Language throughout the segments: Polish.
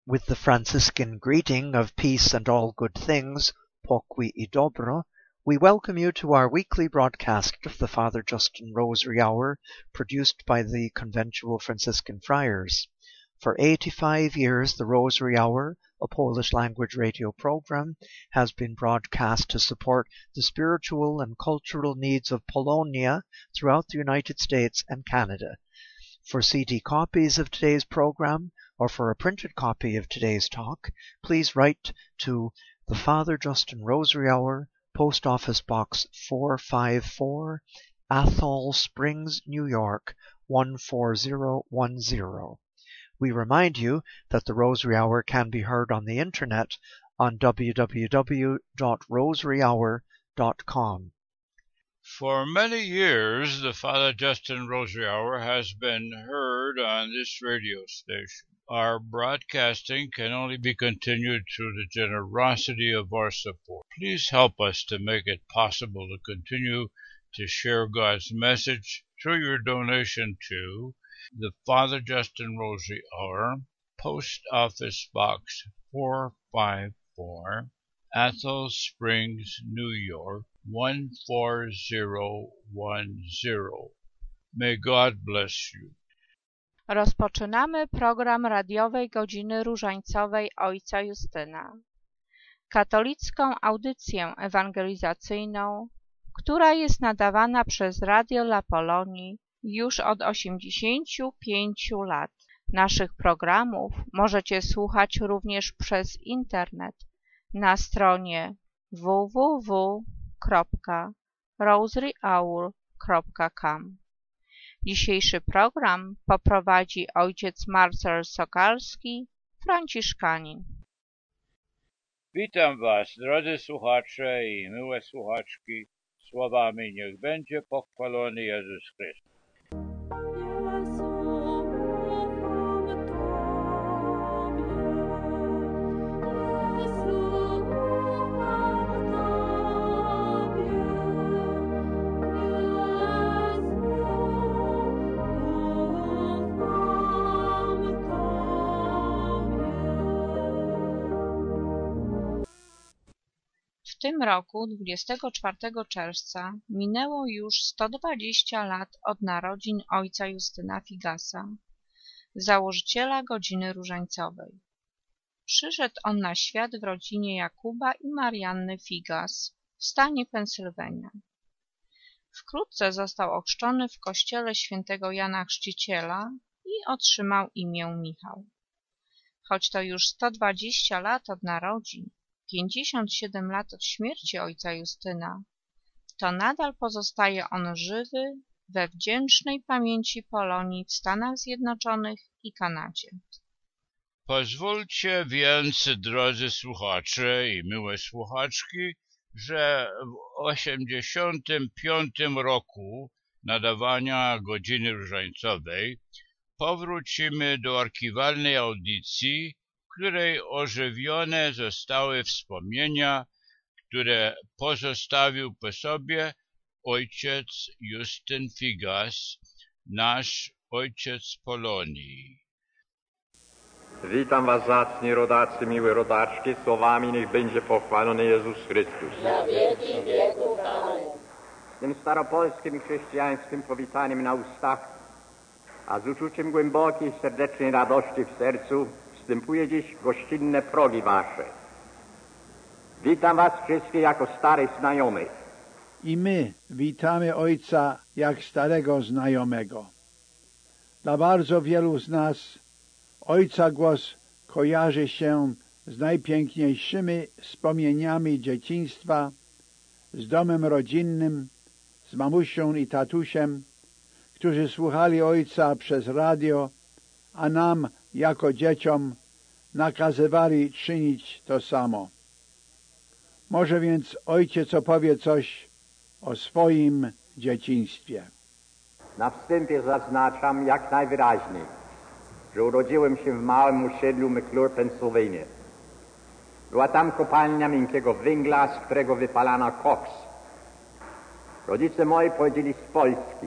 With the Franciscan greeting of peace and all good things, pokój i dobro, we welcome you to our weekly broadcast of the Father Justin Rosary Hour, produced by the Conventual Franciscan Friars. For 85 years, the Rosary Hour, a Polish-language radio program, has been broadcast to support the spiritual and cultural needs of Polonia throughout the United States and Canada. For CD copies of today's program, or for a printed copy of today's talk, please write to the Father Justin Rosary Hour, Post Office Box 454, Athol Springs, New York 14010. We remind you that the Rosary Hour can be heard on the internet on www.rosaryhour.com. For many years, the Father Justin Rosary Hour has been heard on this radio station. Our broadcasting can only be continued through the generosity of our support. Please help us to make it possible to continue to share God's message through your donation to the Father Justin Rosary Hour, Post Office Box 454, Athol Springs, New York 14010. May God bless you. Rozpoczynamy program radiowej Godziny Różańcowej Ojca Justyna. Katolicką audycję ewangelizacyjną, która jest nadawana przez Radio La Polonii już od 85 lat. Naszych programów możecie słuchać również przez internet na stronie www.rosaryhour.com. Dzisiejszy program poprowadzi ojciec Marcel Sokalski, franciszkanin. Witam Was, drodzy słuchacze i miłe słuchaczki, słowami niech będzie pochwalony Jezus Chrystus. W tym roku, 24 czerwca, minęło już 120 lat od narodzin ojca Justyna Figasa, założyciela Godziny Różańcowej. Przyszedł on na świat w rodzinie Jakuba i Marianny Figas w stanie Pensylwania. Wkrótce został ochrzczony w kościele świętego Jana Chrzciciela i otrzymał imię Michał. Choć to już 120 lat od narodzin, 57 lat od śmierci ojca Justyna, to nadal pozostaje on żywy we wdzięcznej pamięci Polonii w Stanach Zjednoczonych i Kanadzie. Pozwólcie więc, drodzy słuchacze i miłe słuchaczki, że w 85. roku nadawania Godziny Różańcowej powrócimy do archiwalnej audycji, w której ożywione zostały wspomnienia, które pozostawił po sobie ojciec Justyn Figas, nasz ojciec Polonii. Witam was zacni rodacy, miłe rodaczki, słowami niech będzie pochwalony Jezus Chrystus. Na wieki wieków. Amen. Tym staropolskim i chrześcijańskim powitaniem na ustach, a z uczuciem głębokiej, serdecznej radości w sercu wstępuje dziś gościnne progi wasze. Witam was wszystkich jako starych znajomych. I my witamy Ojca jak starego znajomego. Dla bardzo wielu z nas Ojca głos kojarzy się z najpiękniejszymi wspomnieniami dzieciństwa, z domem rodzinnym, z mamusią i tatusiem, którzy słuchali Ojca przez radio, a nam, jako dzieciom, nakazywali czynić to samo. Może więc Ojciec opowie coś o swoim dzieciństwie. Na wstępie zaznaczam jak najwyraźniej, że urodziłem się w małym osiedlu McClure, Pennsylvania. Była tam kopalnia miękkiego węgla, z którego wypalano koks. Rodzice moi pochodzili z Polski.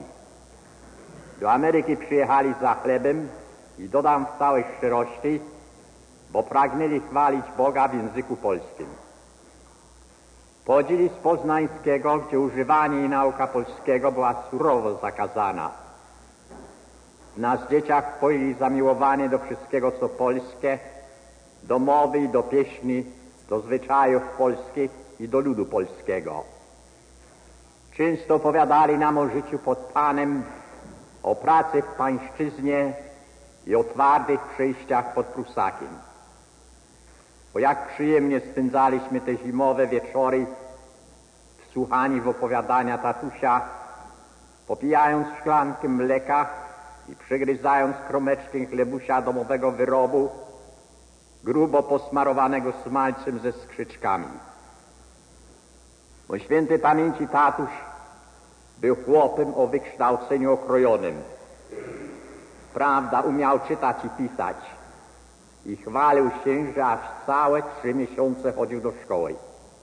Do Ameryki przyjechali za chlebem i dodam w całej szczerości, bo pragnęli chwalić Boga w języku polskim. Pochodzili z Poznańskiego, gdzie używanie i nauka polskiego była surowo zakazana. W nas dzieciach wpoili zamiłowanie do wszystkiego, co polskie, do mowy i do pieśni, do zwyczajów polskich i do ludu polskiego. Często opowiadali nam o życiu pod Panem, o pracy w pańszczyźnie i o twardych przejściach pod Prusakiem. Bo jak przyjemnie spędzaliśmy te zimowe wieczory, wsłuchani w opowiadania tatusia, popijając szklankę mleka i przygryzając kromeczkę chlebusia domowego wyrobu, grubo posmarowanego smalcem ze skrzyczkami. Bo świętej pamięci tatuś był chłopem o wykształceniu okrojonym. Prawda, umiał czytać i pisać i chwalił się, że aż całe 3 miesiące chodził do szkoły.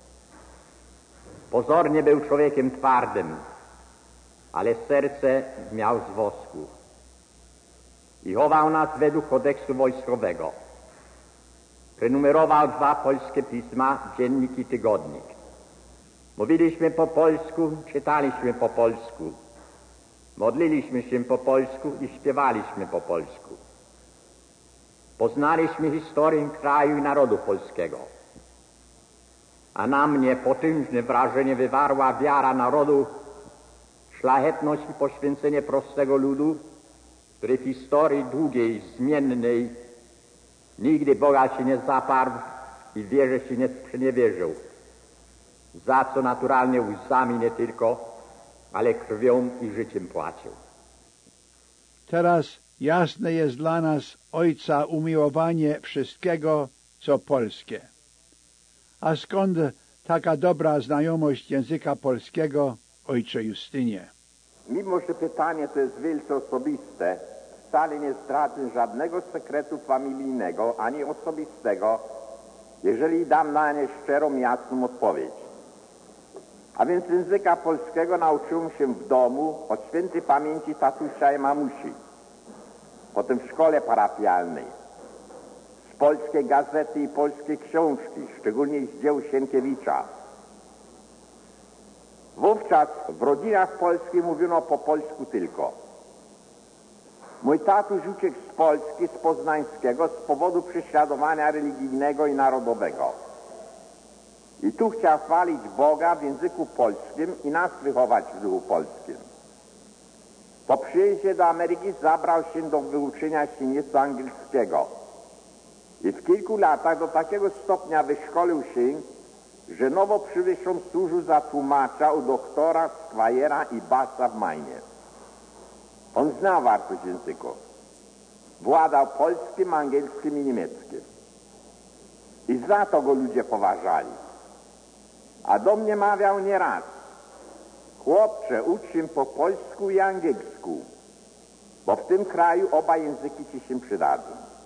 Pozornie był człowiekiem twardym, ale serce miał z wosku i chował nas według kodeksu wojskowego. Prenumerował 2 polskie pisma, dziennik i tygodnik. Mówiliśmy po polsku, czytaliśmy po polsku, modliliśmy się po polsku i śpiewaliśmy po polsku. Poznaliśmy historię kraju i narodu polskiego, a na mnie potężne wrażenie wywarła wiara narodu, szlachetność i poświęcenie prostego ludu, który w historii długiej, zmiennej nigdy Boga się nie zaparł i wierze się nie sprzeniewierzył, za co naturalnie łzami nie tylko, ale krwią i życiem płacił. Teraz jasne jest dla nas Ojca umiłowanie wszystkiego, co polskie. A skąd taka dobra znajomość języka polskiego, Ojcze Justynie? Mimo że pytanie to jest wielce osobiste, wcale nie zdradzę żadnego sekretu familijnego ani osobistego, jeżeli dam na nie szczerą, jasną odpowiedź. A więc języka polskiego nauczyłem się w domu od świętej pamięci tatusia i mamusi, potem w szkole parafialnej, z polskiej gazety i polskiej książki, szczególnie z dzieł Sienkiewicza. Wówczas w rodzinach polskich mówiono po polsku tylko. Mój tatuś uciekł z Polski, z Poznańskiego, z powodu prześladowania religijnego i narodowego. I tu chciał chwalić Boga w języku polskim i nas wychować w duchu polskim. Po przyjeździe do Ameryki zabrał się do wyuczenia się nieco angielskiego. I w kilku latach do takiego stopnia wyszkolił się, że nowo przywyszą służył za tłumacza u doktora Squires i Bassa w Mainie. On znał wartość języków. Władał polskim, angielskim i niemieckim. I za to go ludzie poważali. A do mnie mawiał nieraz: chłopcze, ucz się po polsku i angielsku, bo w tym kraju oba języki ci się przydadzą.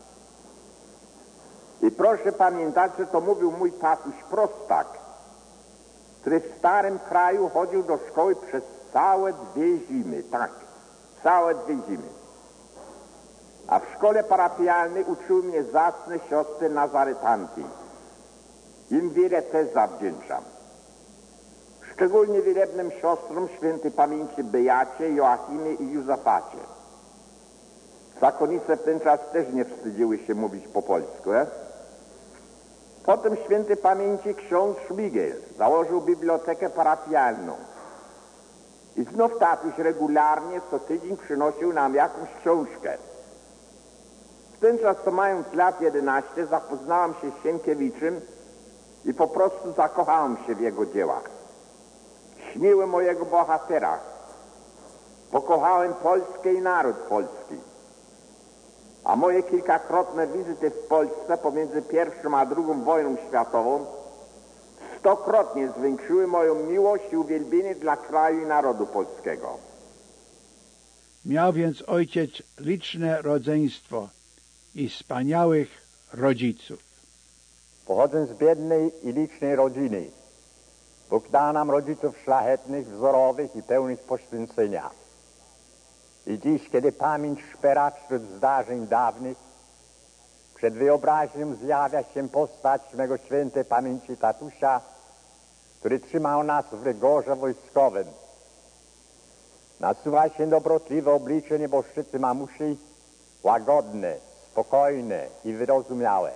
I proszę pamiętać, że to mówił mój tatuś prostak, który w starym kraju chodził do szkoły przez całe 2 zimy, tak, całe 2 zimy. A w szkole parafialnej uczyły mnie zacne siostry nazaretanki. Im wiele też zawdzięczam. Szczególnie wielebnym siostrom świętej pamięci Beacie, Joachimie i Józafacie. Zakonice w ten czas też nie wstydziły się mówić po polsku. Potem świętej pamięci ksiądz Szmigiel założył bibliotekę parafialną. I znów tatuś regularnie co tydzień przynosił nam jakąś książkę. W ten czas, co mając lat 11, zapoznałem się z Sienkiewiczem i po prostu zakochałem się w jego dziełach. Śniłem o jego bohaterach. Pokochałem Polskę i naród polski. A moje kilkakrotne wizyty w Polsce pomiędzy I a II wojną światową 100-krotnie zwiększyły moją miłość i uwielbienie dla kraju i narodu polskiego. Miał więc ojciec liczne rodzeństwo i wspaniałych rodziców. Pochodzę z biednej i licznej rodziny. Bóg dał nam rodziców szlachetnych, wzorowych i pełnych poświęcenia. I dziś, kiedy pamięć szpera wśród zdarzeń dawnych, Przed wyobraźnią zjawia się postać mego świętej pamięci tatusia, który trzymał nas w rygorze wojskowym. Nasuwa się dobrotliwe oblicze nieboszczycy mamusi, łagodne, spokojne i wyrozumiałe.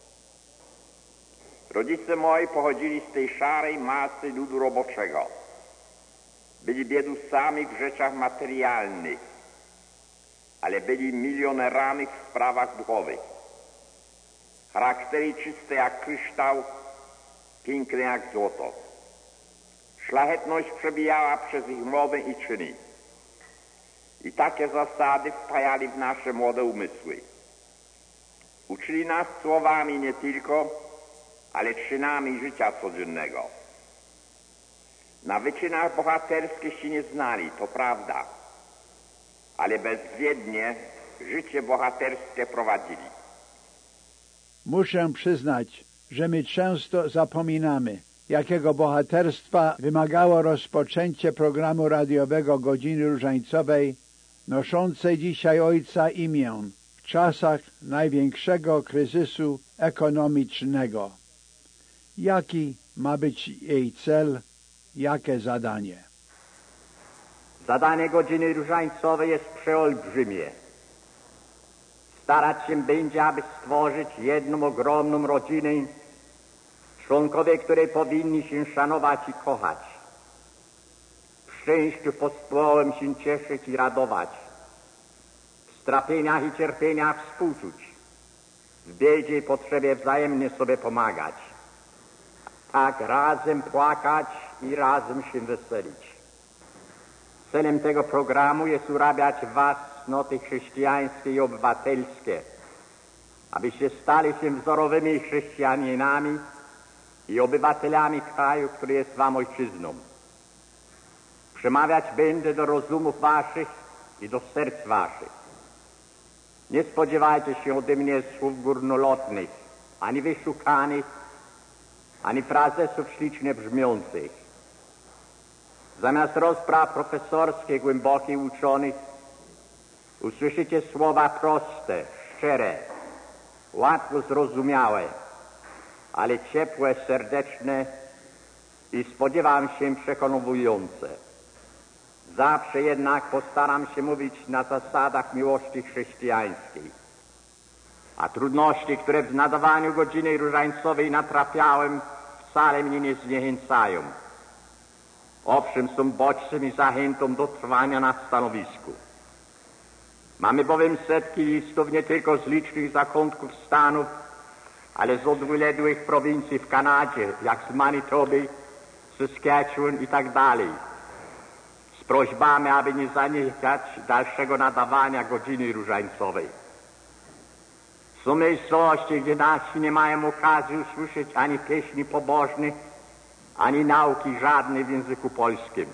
Rodzice moi pochodzili z tej szarej masy ludu roboczego. Byli biedusami w rzeczach materialnych, ale byli milionerami w sprawach duchowych. Charaktery czyste jak kryształ, piękne jak złoto. Szlachetność przebijała przez ich mowę i czyny. I takie zasady wpajali w nasze młode umysły. Uczyli nas słowami nie tylko, ale czynami życia codziennego. Na wyczynach bohaterskich się nie znali, to prawda, ale bezwiednie życie bohaterskie prowadzili. Muszę przyznać, że my często zapominamy, jakiego bohaterstwa wymagało rozpoczęcie programu radiowego Godziny Różańcowej, noszącej dzisiaj Ojca imię w czasach największego kryzysu ekonomicznego. Jaki ma być jej cel, jakie zadanie? Zadanie Godziny Różańcowej jest przeolbrzymie. Starać się będzie, aby stworzyć jedną ogromną rodzinę, członkowie której powinni się szanować i kochać. W szczęściu pospołem się cieszyć i radować. W strapieniach i cierpieniach współczuć. W biedzie i potrzebie wzajemnie sobie pomagać. Tak razem płakać i razem się weselić. Celem tego programu jest urabiać w was cnoty chrześcijańskie i obywatelskie, abyście stali się wzorowymi chrześcijaninami i obywatelami kraju, który jest wam ojczyzną. Przemawiać będę do rozumów waszych i do serc waszych. Nie spodziewajcie się ode mnie słów górnolotnych, ani wyszukanych, ani frazesów ślicznie brzmiących. Zamiast rozpraw profesorskich, głębokich, uczonych, usłyszycie słowa proste, szczere, łatwo zrozumiałe, ale ciepłe, serdeczne i spodziewam się przekonujące. Zawsze jednak postaram się mówić na zasadach miłości chrześcijańskiej. A trudności, które w nadawaniu Godziny Różańcowej natrafiałem, wcale mnie nie zniechęcają. Owszem, są bodźcem i zachętą do trwania na stanowisku. Mamy bowiem setki listów nie tylko z licznych zakątków Stanów, ale z odległych prowincji w Kanadzie, jak z Manitoby, Saskatchewan i tak dalej, z prośbami, aby nie zaniechać dalszego nadawania Godziny Różańcowej. Są miejscowości, gdzie nasi nie mają okazji usłyszeć ani pieśni pobożnych, ani nauki żadnej w języku polskim.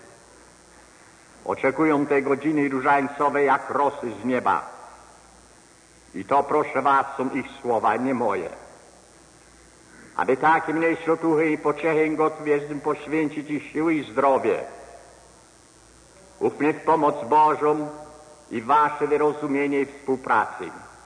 Oczekują tej Godziny Różańcowej jak rosy z nieba. I to, proszę was, są ich słowa, nie moje. Aby takie mniejsze otuchy i pociechy gotów jestem poświęcić ich siły i zdrowie. Ufnie w pomoc Bożą i wasze wyrozumienie i współpracy.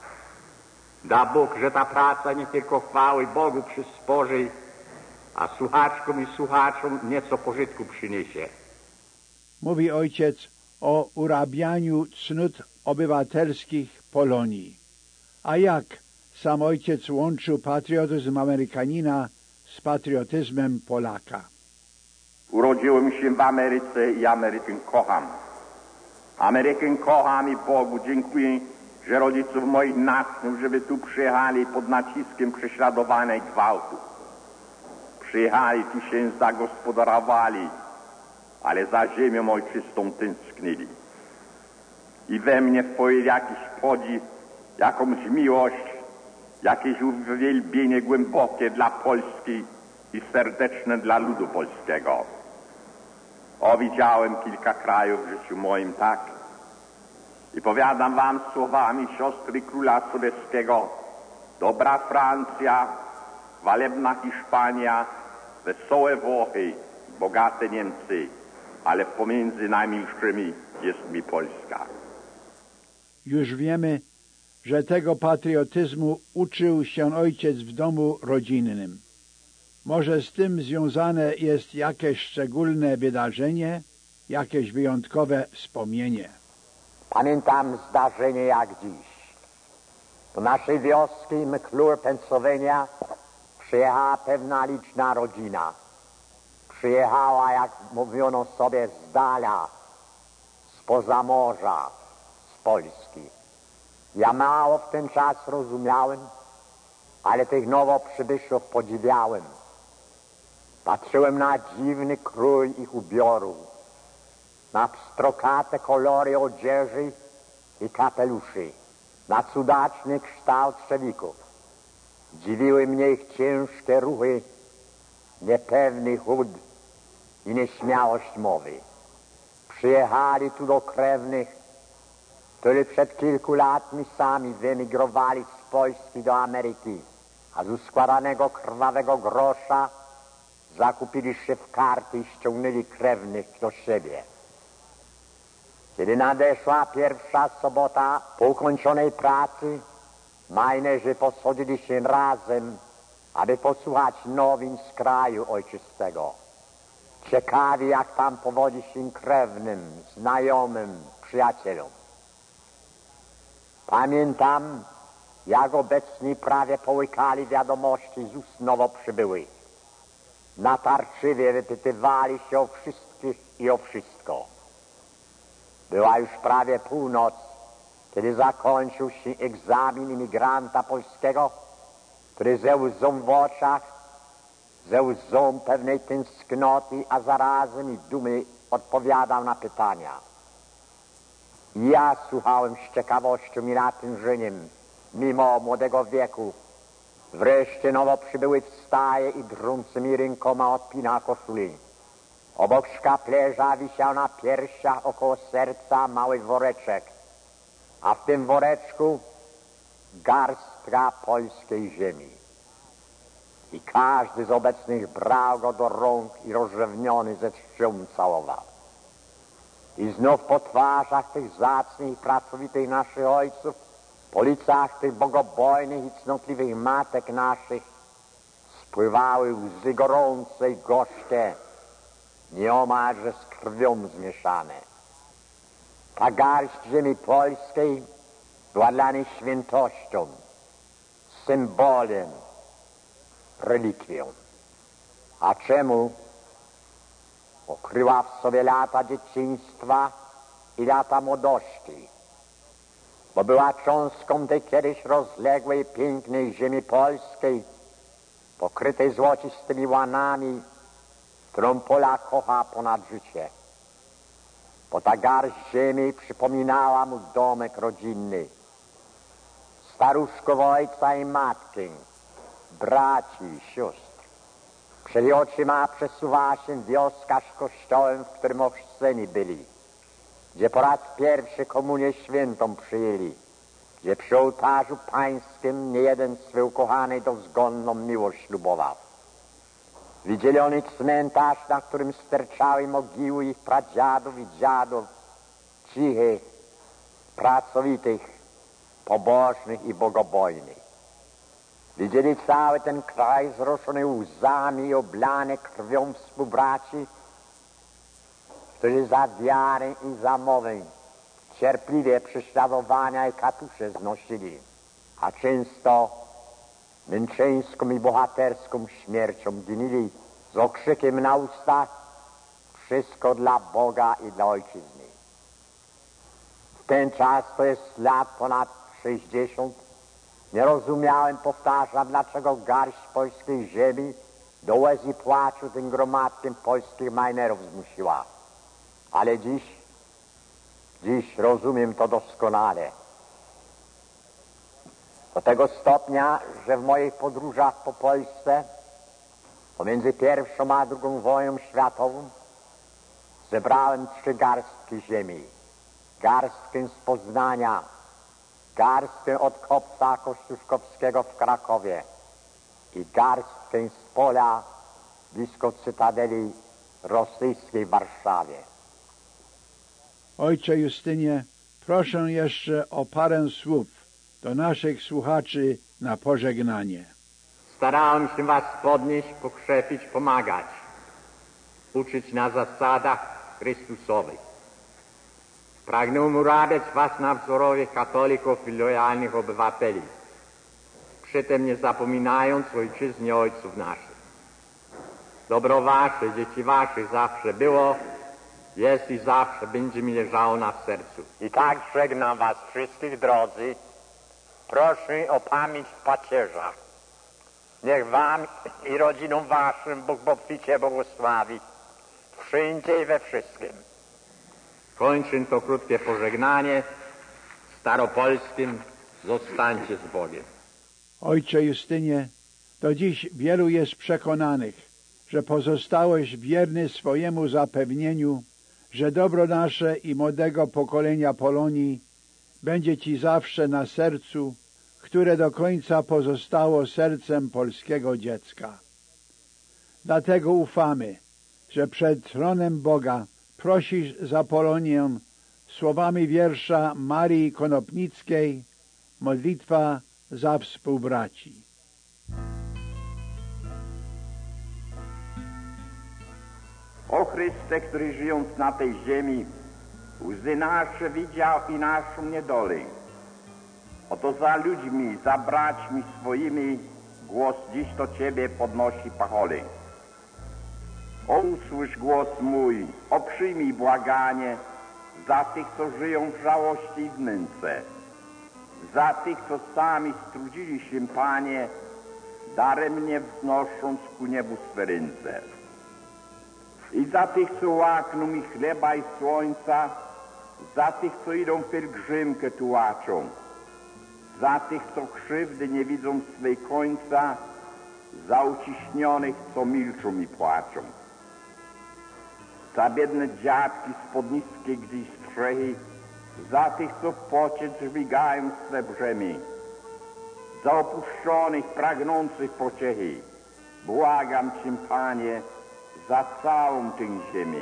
Da Bóg, że ta praca nie tylko chwały Bogu przysporzy, a słuchaczkom i słuchaczom nieco pożytku przyniesie. Mówi ojciec o urabianiu cnót obywatelskich Polonii. A jak sam ojciec łączył patriotyzm Amerykanina z patriotyzmem Polaka? Urodziłem się w Ameryce i Amerykę kocham. Amerykę kocham i Bogu dziękuję, że rodziców moich natchnął, żeby tu przyjechali pod naciskiem prześladowania i gwałtu. Przyjechali, tu się zagospodarowali, ale za ziemią ojczystą tęsknili. I we mnie wpoił jakiś podziw, jakąś miłość, jakieś uwielbienie głębokie dla Polski i serdeczne dla ludu polskiego. Widziałem kilka krajów w życiu moim, tak. I powiadam wam słowami siostry króla Sobieskiego: dobra Francja, chwalebna Hiszpania, wesołe Włochy, bogate Niemcy, ale pomiędzy najmilszymi jest mi Polska. Już wiemy, że tego patriotyzmu uczył się ojciec w domu rodzinnym. Może z tym związane jest jakieś szczególne wydarzenie, jakieś wyjątkowe wspomnienie. Pamiętam zdarzenie jak dziś. Do naszej wioski McClure, Pennsylvania, przyjechała pewna liczna rodzina. Przyjechała, jak mówiono sobie, z dala, spoza morza, z Polski. Ja mało w ten czas rozumiałem, ale tych nowo przybyszów podziwiałem. Patrzyłem na dziwny krój ich ubioru, na pstrokate kolory odzieży i kapeluszy, na cudaczny kształt trzewików. Dziwiły mnie ich ciężkie ruchy, niepewny chód i nieśmiałość mowy. Przyjechali tu do krewnych, którzy przed kilku latami sami wyemigrowali z Polski do Ameryki, a z uskładanego krwawego grosza zakupili się w karty i ściągnęli krewnych do siebie. Kiedy nadeszła pierwsza sobota po ukończonej pracy, majnerzy posadzili się razem, aby posłuchać nowin z kraju ojczystego. Ciekawi, jak tam powodzi się krewnym, znajomym, przyjacielom. Pamiętam, jak obecni prawie połykali wiadomości z ust nowo przybyłych. Natarczywie wypytywali się o wszystkich i o wszystko. Była już prawie północ, kiedy zakończył się egzamin imigranta polskiego, który ze łzą w oczach, ze łzą pewnej tęsknoty, a zarazem i dumy odpowiadał na pytania. Ja słuchałem z ciekawością i natężeniem, mimo młodego wieku. Wreszcie nowo przybyły wstaje i drącymi rękoma odpina koszuli. Obok szkaplerza wisiał na piersiach około serca mały woreczek, a w tym woreczku garstka polskiej ziemi. I każdy z obecnych brał go do rąk i rozrzewniony ze czcią całował. I znów po twarzach tych zacnych i pracowitych naszych ojców, po licach tych bogobojnych i cnotliwych matek naszych spływały łzy gorące i gorzkie, nieomalże z krwią zmieszane. Ta garść ziemi polskiej była dla nich świętością, symbolem, relikwią. A czemu? Okryła w sobie lata dzieciństwa i lata młodości, bo była cząstką tej kiedyś rozległej, pięknej ziemi polskiej, pokrytej złocistymi łanami, którą Polak kocha ponad życie. Bo ta garść ziemi przypominała mu domek rodzinny, staruszków ojca i matkę, braci i sióstr. Przed oczyma przesuwała się wioska z kościołem, w którym ochrzceni byli, gdzie po raz pierwszy komunię świętą przyjęli, gdzie przy ołtarzu pańskim niejeden swej ukochanej dozgonną miłość ślubował. Widzieli oni cmentarz, na którym sterczały mogiły ich pradziadów i dziadów, cichych, pracowitych, pobożnych i bogobojnych. Widzieli cały ten kraj wzruszony łzami i oblany krwią współbraci, którzy za wiarę i za mowę cierpliwie prześladowania i katusze znosili, a często męczeńską i bohaterską śmiercią ginęli z okrzykiem na ustach: wszystko dla Boga i dla Ojczyzny. W ten czas, to jest lat ponad 60, nie rozumiałem, powtarzam, dlaczego garść polskiej ziemi do łez i płaczu tym gromadkiem polskich majnerów zmusiła. Ale dziś rozumiem to doskonale. Do tego stopnia, że w moich podróżach po Polsce pomiędzy pierwszą a drugą wojną światową zebrałem 3 garstki ziemi. Garstkę z Poznania, garstkę od kopca kościuszkowskiego w Krakowie i garstkę z pola blisko cytadeli rosyjskiej w Warszawie. Ojcze Justynie, proszę jeszcze o parę słów do naszych słuchaczy na pożegnanie. Starałem się was podnieść, pokrzepić, pomagać, uczyć na zasadach Chrystusowych. Pragnę urabiać was na wzorowie katolików i lojalnych obywateli, przytem nie zapominając ojczyzny ojców naszych. Dobro wasze, dzieci waszych zawsze było, jest i zawsze będzie mi leżało na sercu. I tak żegnam was wszystkich, drodzy. Proszę o pamięć w pacierzach. Niech wam i rodzinom waszym Bóg obficie błogosławi wszędzie i we wszystkim. Kończę to krótkie pożegnanie staropolskim: zostańcie z Bogiem. Ojcze Justynie, do dziś wielu jest przekonanych, że pozostałeś wierny swojemu zapewnieniu, że dobro nasze i młodego pokolenia Polonii będzie Ci zawsze na sercu, które do końca pozostało sercem polskiego dziecka. Dlatego ufamy, że przed tronem Boga prosisz za Polonię słowami wiersza Marii Konopnickiej, modlitwa za współbraci. O Chryste, który żyjąc na tej ziemi, łzy nasze widział i naszą niedolę. Oto za ludźmi, za braćmi swoimi głos dziś do Ciebie podnosi pacholę. O, usłysz głos mój, o przyjmij błaganie za tych, co żyją w żałości i w nędze, za tych, co sami strudzili się, Panie, daremnie wznosząc ku niebu swe ręce. I za tych, co łakną i chleba i słońca, za tych, co idą w pielgrzymkę tułaczą, za tych, co krzywdy nie widzą swej końca, za uciśnionych, co milczą i płaczą, za biedne dziadki spod niskiej gdzieś strzechy, za tych, co w pocie dźwigają swe brzemię, za opuszczonych, pragnących pociechy. Błagam Cię, Panie, za całą tę ziemię.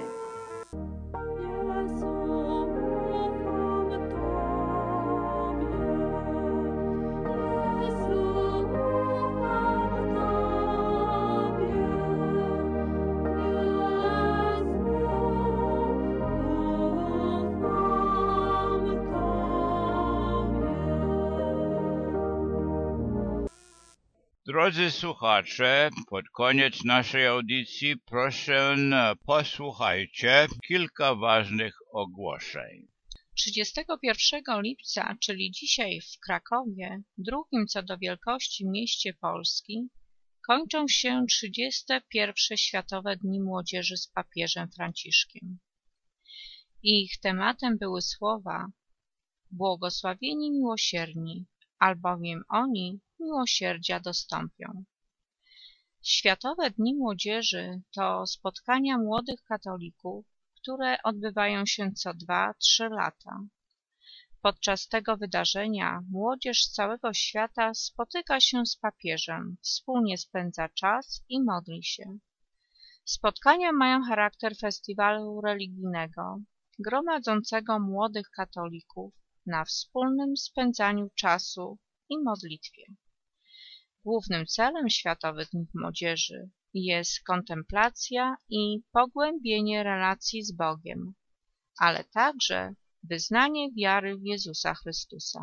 Drodzy słuchacze, pod koniec naszej audycji proszę posłuchajcie kilka ważnych ogłoszeń. 31 lipca, czyli dzisiaj w Krakowie, drugim co do wielkości mieście Polski, kończą się 31 Światowe Dni Młodzieży z papieżem Franciszkiem. Ich tematem były słowa: błogosławieni miłosierni, albowiem oni miłosierdzia dostąpią. Światowe Dni Młodzieży to spotkania młodych katolików, które odbywają się co 2-3 lata. Podczas tego wydarzenia młodzież z całego świata spotyka się z papieżem, wspólnie spędza czas i modli się. Spotkania mają charakter festiwalu religijnego, gromadzącego młodych katolików na wspólnym spędzaniu czasu i modlitwie. Głównym celem Światowych Dni Młodzieży jest kontemplacja i pogłębienie relacji z Bogiem, ale także wyznanie wiary w Jezusa Chrystusa.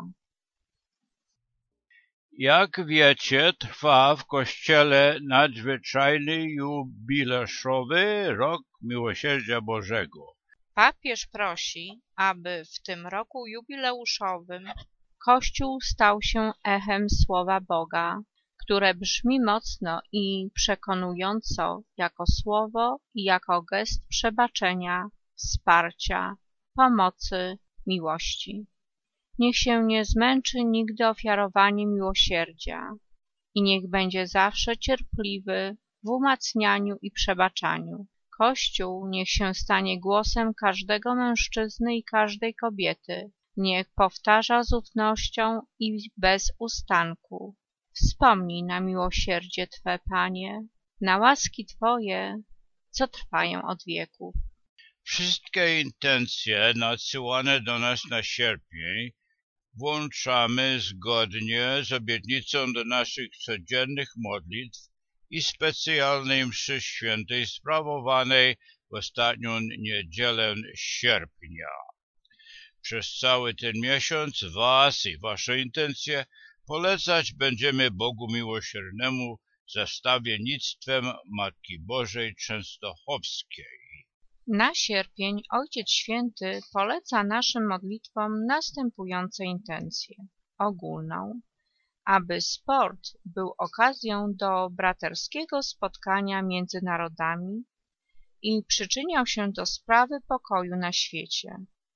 Jak wiecie, trwa w Kościele nadzwyczajny jubileuszowy Rok Miłosierdzia Bożego. Papież prosi, aby w tym roku jubileuszowym Kościół stał się echem Słowa Boga, które brzmi mocno i przekonująco jako słowo i jako gest przebaczenia, wsparcia, pomocy, miłości. Niech się nie zmęczy nigdy ofiarowanie miłosierdzia i niech będzie zawsze cierpliwy w umacnianiu i przebaczaniu. Kościół niech się stanie głosem każdego mężczyzny i każdej kobiety. Niech powtarza z ufnością i bez ustanku: wspomnij na miłosierdzie Twe, Panie, na łaski Twoje, co trwają od wieków. Wszystkie intencje nadsyłane do nas na sierpień włączamy zgodnie z obietnicą do naszych codziennych modlitw i specjalnej mszy świętej sprawowanej w ostatnią niedzielę sierpnia. Przez cały ten miesiąc was i wasze intencje polecać będziemy Bogu Miłosiernemu za wstawiennictwem Matki Bożej Częstochowskiej. Na sierpień Ojciec Święty poleca naszym modlitwom następujące intencje. Ogólną, aby sport był okazją do braterskiego spotkania między narodami i przyczyniał się do sprawy pokoju na świecie.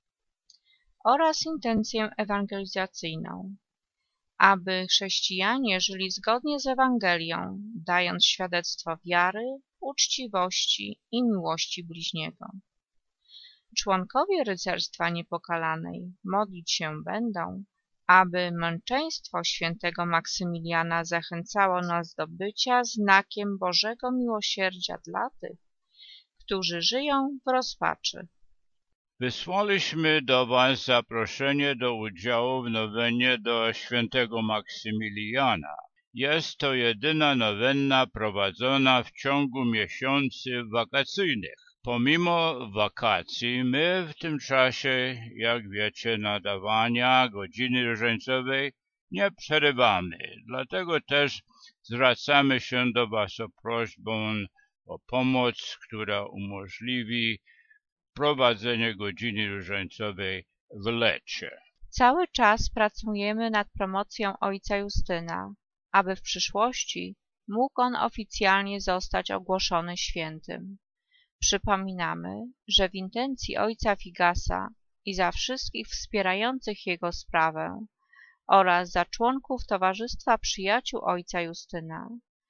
Oraz intencję ewangelizacyjną, aby chrześcijanie żyli zgodnie z Ewangelią, dając świadectwo wiary, uczciwości i miłości bliźniego. Członkowie Rycerstwa Niepokalanej modlić się będą, aby męczeństwo świętego Maksymiliana zachęcało nas do bycia znakiem Bożego miłosierdzia dla tych, którzy żyją w rozpaczy. Wysłaliśmy do was zaproszenie do udziału w nowenie do świętego Maksymiliana. Jest to jedyna nowenna prowadzona w ciągu miesięcy wakacyjnych. Pomimo wakacji my w tym czasie, jak wiecie, nadawania godziny różańcowej nie przerywamy. Dlatego też zwracamy się do was o prośbę o pomoc, która umożliwi prowadzenie godziny różańcowej w lecie. Cały czas pracujemy nad promocją ojca Justyna, aby w przyszłości mógł on oficjalnie zostać ogłoszony świętym. Przypominamy, że w intencji ojca Figasa i za wszystkich wspierających jego sprawę oraz za członków Towarzystwa Przyjaciół ojca Justyna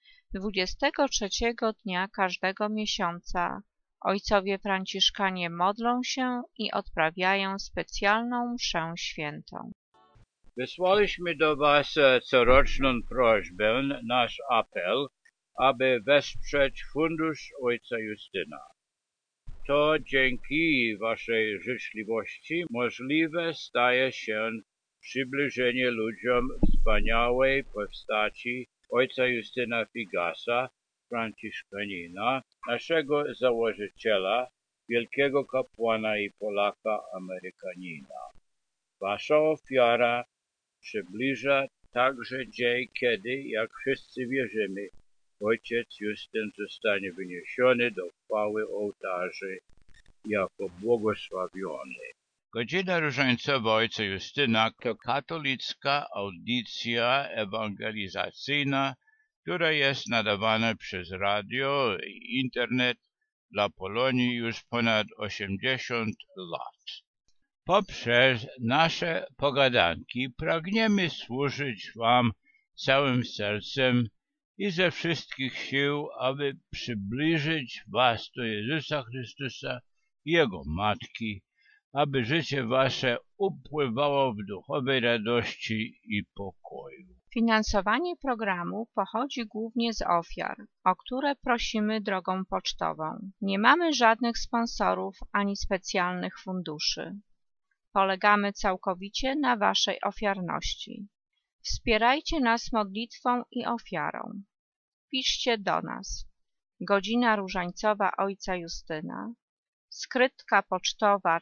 23 dnia każdego miesiąca ojcowie franciszkanie modlą się i odprawiają specjalną mszę świętą. Wysłaliśmy do was coroczną prośbę, nasz apel, aby wesprzeć fundusz ojca Justyna. To dzięki waszej życzliwości możliwe staje się przybliżenie ludziom wspaniałej postaci ojca Justyna Figasa, franciszkanina, naszego założyciela, wielkiego kapłana i Polaka Amerykanina. Wasza ofiara przybliża także dzień, kiedy, jak wszyscy wierzymy, ojciec Justyn zostanie wyniesiony do chwały ołtarzy jako błogosławiony. Godzina różańcowa ojca Justyna to katolicka audycja ewangelizacyjna, która jest nadawana przez radio i internet dla Polonii już ponad 80 lat. Poprzez nasze pogadanki pragniemy służyć wam całym sercem i ze wszystkich sił, aby przybliżyć was do Jezusa Chrystusa i Jego Matki, aby życie wasze upływało w duchowej radości i pokoju. Finansowanie programu pochodzi głównie z ofiar, o które prosimy drogą pocztową. Nie mamy żadnych sponsorów ani specjalnych funduszy. Polegamy całkowicie na waszej ofiarności. Wspierajcie nas modlitwą i ofiarą. Piszcie do nas. Godzina różańcowa ojca Justyna, skrytka pocztowa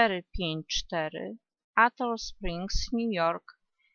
454, Atoll Springs, New York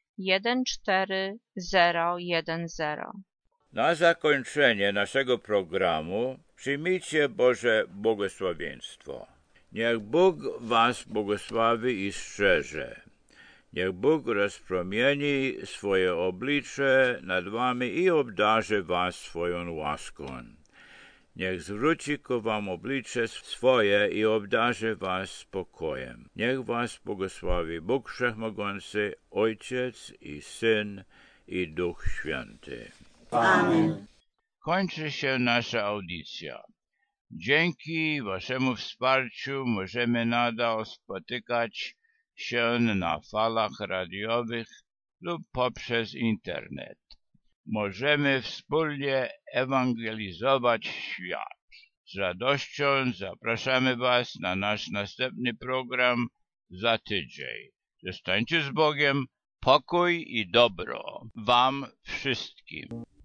14010. Na zakończenie naszego programu przyjmijcie Boże błogosławieństwo. Niech Bóg was błogosławi i strzeże. Niech Bóg rozpromieni swoje oblicze nad wami i obdarzy was swoją łaską. Niech zwróci ku wam oblicze swoje i obdarzy was spokojem. Niech was błogosławi Bóg Wszechmogący, Ojciec i Syn i Duch Święty. Amen. Kończy się nasza audycja. Dzięki waszemu wsparciu możemy nadal spotykać się na falach radiowych lub poprzez internet. Możemy wspólnie ewangelizować świat. Z radością zapraszamy was na nasz następny program za tydzień. Zostańcie z Bogiem, Pokój i dobro wam wszystkim.